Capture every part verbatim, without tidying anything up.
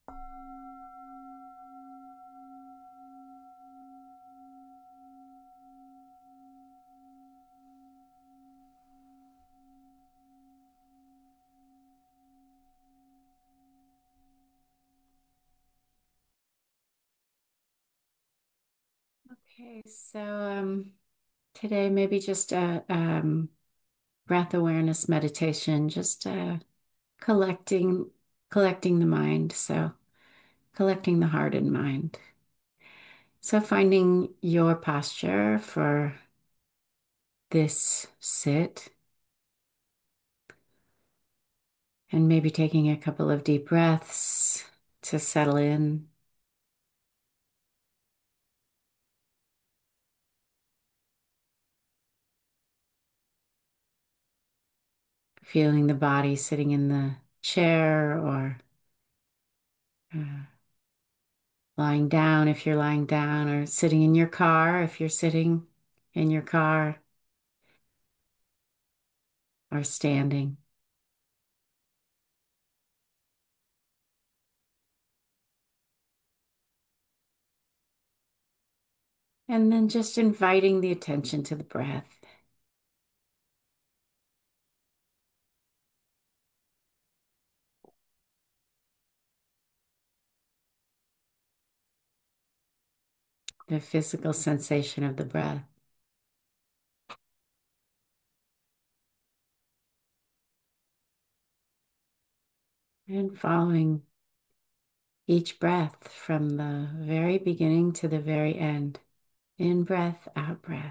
Okay, so um, today maybe just a um, breath awareness meditation, just uh, collecting collecting the mind, so collecting the heart and mind. So finding your posture for this sit and maybe taking a couple of deep breaths to settle in. Feeling the body sitting in the chair or uh, lying down if you're lying down, or sitting in your car if you're sitting in your car, or standing. And then just inviting the attention to the breath, the physical sensation of the breath, and following each breath from the very beginning to the very end. In breath, out breath.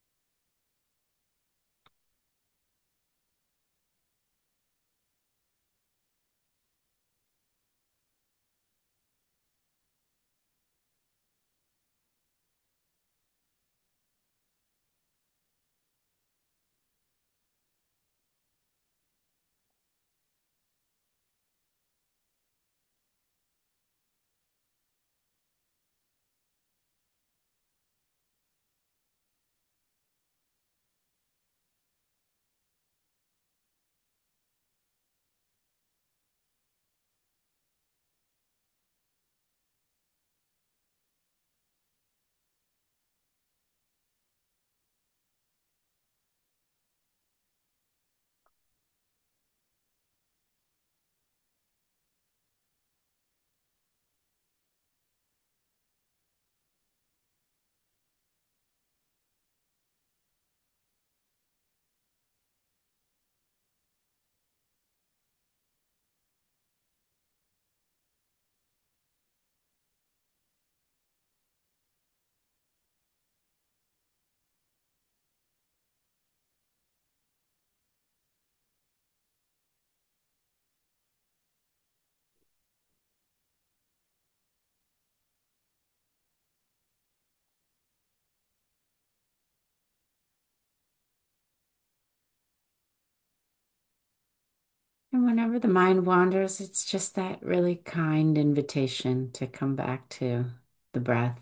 And whenever the mind wanders, it's just that really kind invitation to come back to the breath.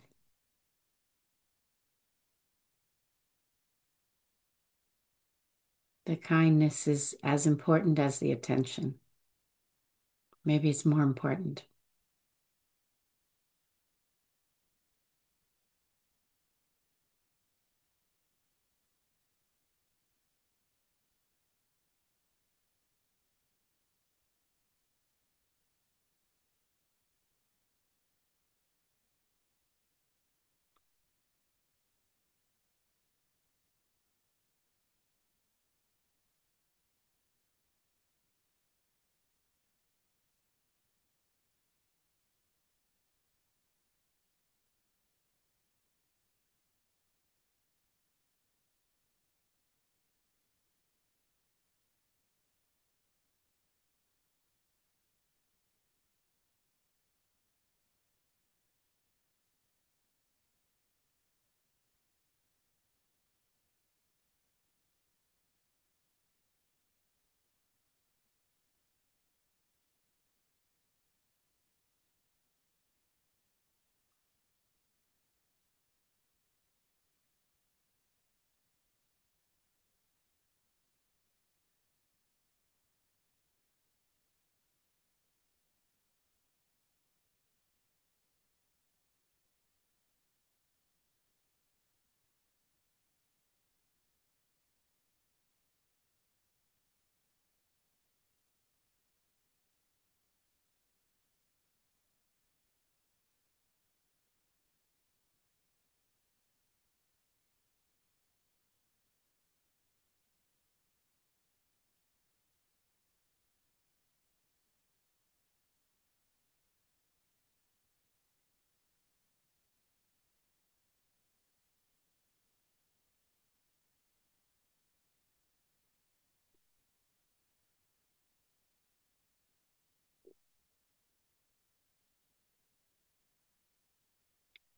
The kindness is as important as the attention. Maybe it's more important.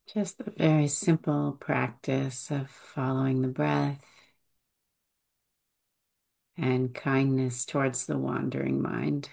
Just a very simple practice of following the breath and kindness towards the wandering mind.